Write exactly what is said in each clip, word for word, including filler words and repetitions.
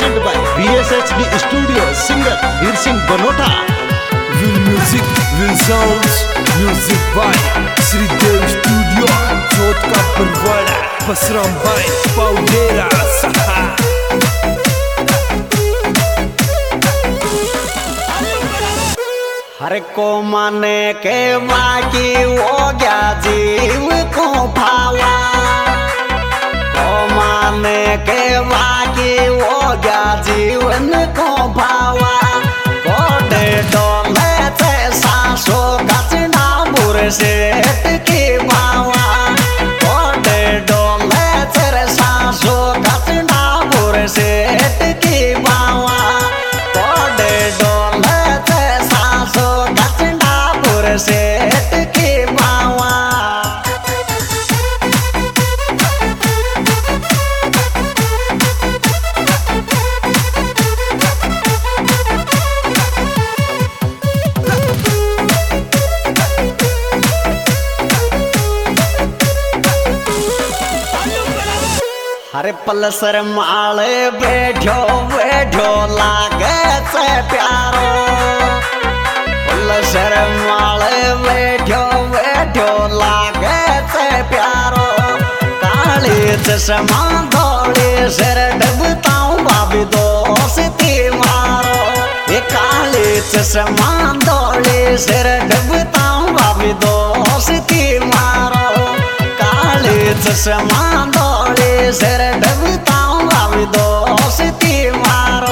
Present by V S H D studio, singer Veer Singh Banota. Will music, will sounds, music by Shridev studio, जोत का परवाड़ा, बसराम भाई पाउडेरा सहा। हर को माने के बाकी हो गया जीव को भावा, को माने के बाकी हो गया जीवन को भावा। कोडे डोले से सासो कचना बुर सेठ की बावा, कोडे डोले से सासो कचना बुर सेठ की बावा, कोडे डोले सेठ की बावा। हरे पलसर माले बैठो बैठो लागे से प्यारो, शर्माले बैठो बैठो लागे से प्यारो। काली चश्मा धोली सिर डबताऊं भाभी दोस्ती मारो, ये काली चश्मा धोली सिर डबताऊं भाभी दोस्ती मारो, काली चश्मा धोली सिर डबताऊं भाभी दोस्ती मारो।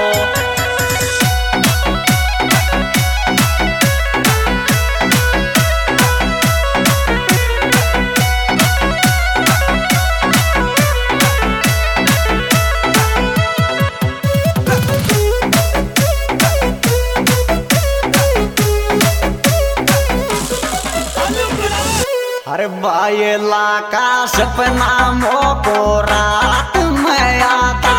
अरे बायला का सपना मोको रात में आता,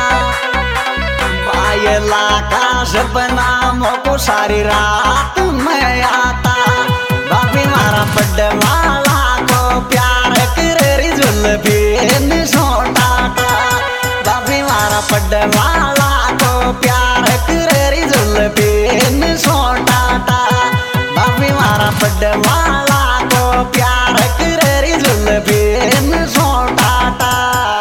बायला का सपना मोको सारी रात में आता। बाबी मारा बड्डे वाला को प्यार करे जुल्फी सोटाटा, बाबी मारा बड्डे वाला को प्यार करे जुल्फी सोटाटा, बाबी मारा बड्डे वाला को प्यार करे जुल्फी सोटाटा।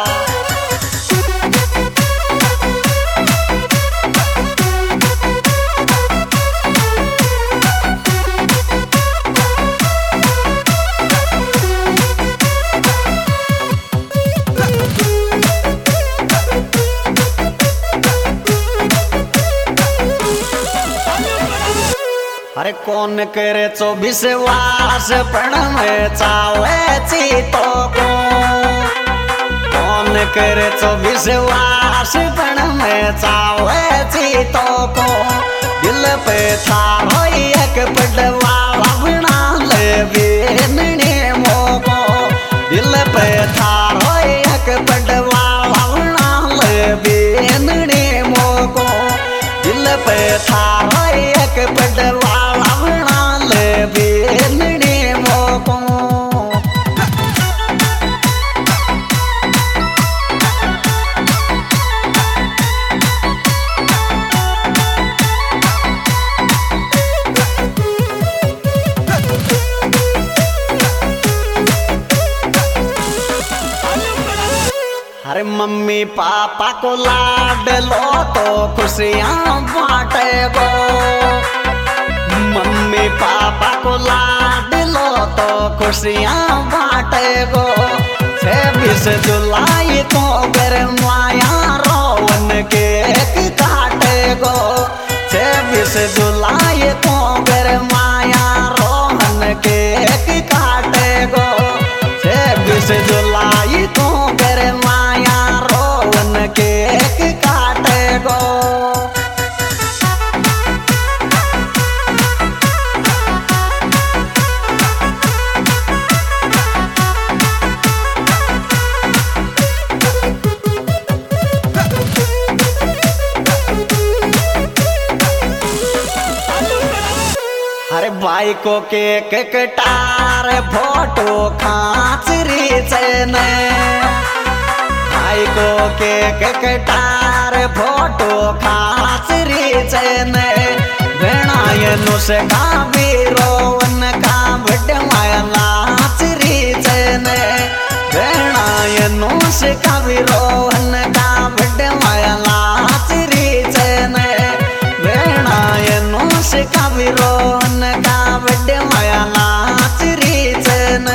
अरे कौन करे चौबीस वास पण में चावे तो को, कौन करे चौबीस वास पण में चावे तो को। दिल पे थारो एक पडवाला बना ले बेनने मोको, दिल पे थारो एक पडवाला बना ले बेनने मोको, दिल पे थारो एक पडवाला बेनने मोको। अरे मम्मी पापा को लाड लो तो खुशियां बांटे गो, मम्मी पापा को लाड लो तो खुशियां बांटे गो। छब्बीस जुलाई को घर माया रोवन केक काटे गो, छब्बीस जुलाई को घर माया रोहन केक काटे गो, छब्बीस जुलाई को घर माया रोवन केक काटे गो। अरे भाई को केक कटार फोटो खाच री चने, भाई को के कटार फोटो खास रीचन भेणा ये नुस का बीरोवन का बडवाया नाच रीचन भेणा ये नुस का बीरोवन का बडवाया नाच रीचन भेणा ये नुस का बीरोवन का बडवाया नाच रीचन।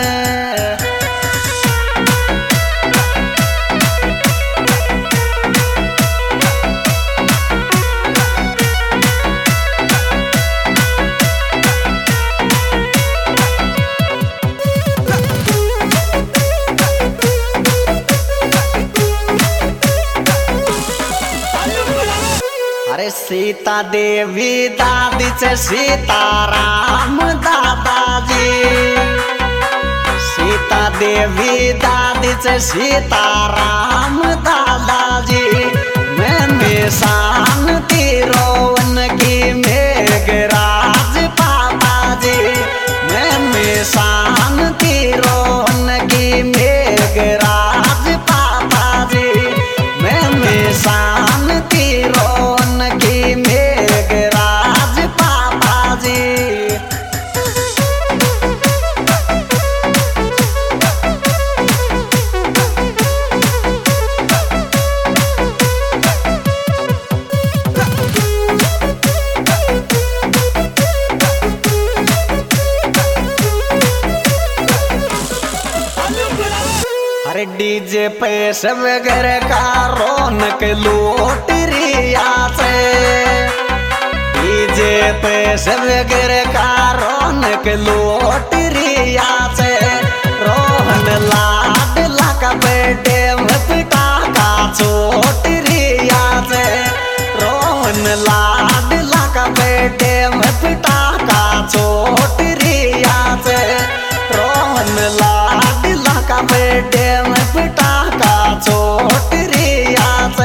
अरे सीता देवी दादी से सीताराम दादाजी सीता देवी दादी से सीताराम दादाजी मैं में शांति रोवन की मेघराज पापाजी मैं में शांति रोवन की मेघराज पापाजी मैं में शांति रोवन की मेघराज पापाजी। अरे डीजे पे सब घर का रौनक लूट रिया से डीजे पे सब घर का रौनक लूट रिया से रोहन लाडला का बेटे मपटा का चोट रिया से रोहन लाडला का बेटे मपटा का चोट रिया से रोहन लाडला का बेटे मपटा का चोट रिया से।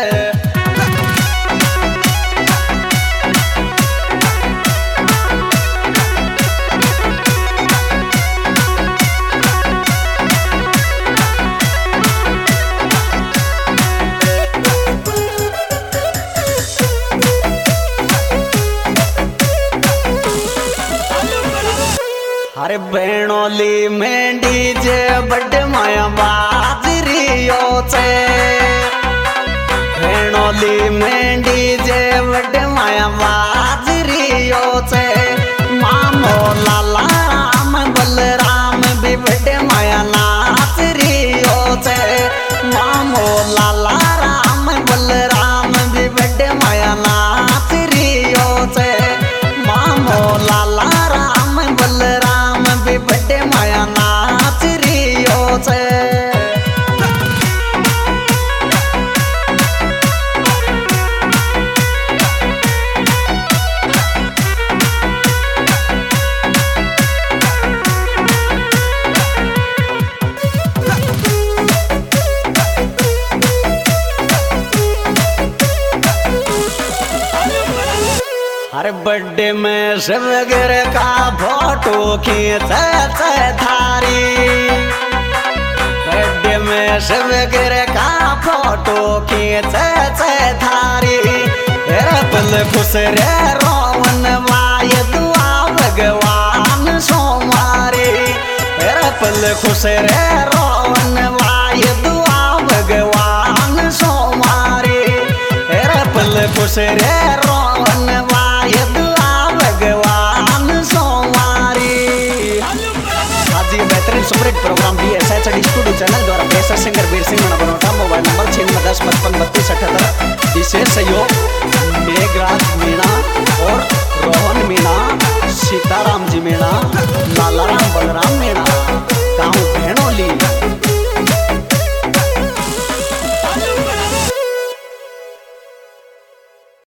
अरे बेणोली में डीजे बड माया बाजरियो से बेणोली में डीजे बड माया बाजरियो से मामो लाला राम बलराम भी बड माया नाच रियो से मामो लाला राम बलराम भी बड माया नाच रियो से मामो लाला राम बलराम भी बड़े माया नाच रियो से। अरे बर्थडे में सब घर का फोटो खींचे थारी बर्थडे में सब घर का फोटो खींचे थारी पल खुश रे रोवन वाय दुआ भगवान सोमारी पल खुश रे रोवन वाय दुआ भगवान सोमारी पल खुश रे रोवन वाय दुआ भगवान सोमारी। आज ये बेहतरीन सुपरहिट प्रोग्राम भी S H D studio channel द्वारा बेसर सिंगर वीर सिंह ने बनवाया। मोबाइल नंबर छियानवे दस पचपन बत्तीस अठहत्तर